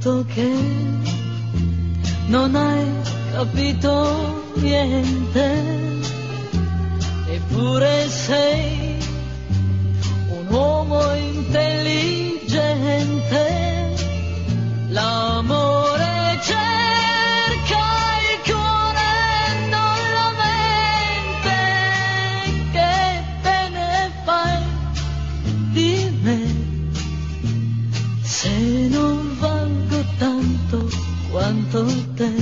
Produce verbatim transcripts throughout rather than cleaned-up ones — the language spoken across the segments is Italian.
Peccato che non hai capito niente, eppure sei un uomo intelligente. L'amore cerca il cuore, non la mente. Che te ne fai di me se non valgo tanto quanto te?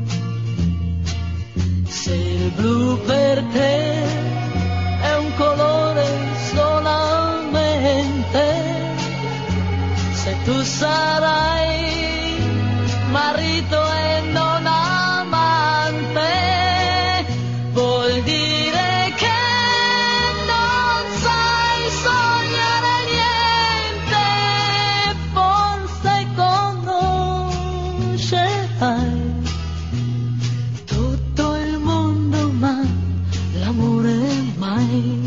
Se il blu per te è un colore solamente, se tu sarai marito e non amante, vuol dire che non sai sognare niente. Forse conoscerai tutto il mondo, ma l'amore mai.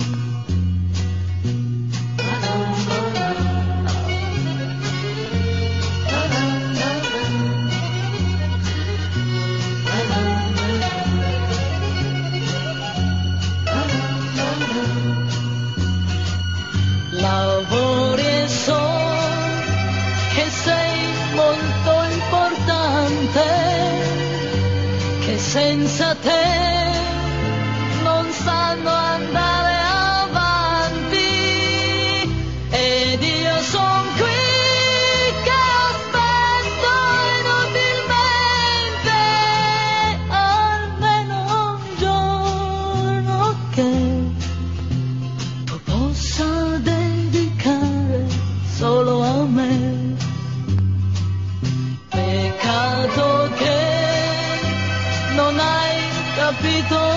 Lavori e so che sei molto importante, che senza te non sanno andare avanti, ed io son qui che aspetto inutilmente almeno un giorno che tu possa dedicare solo a me. Peccato che non hai capito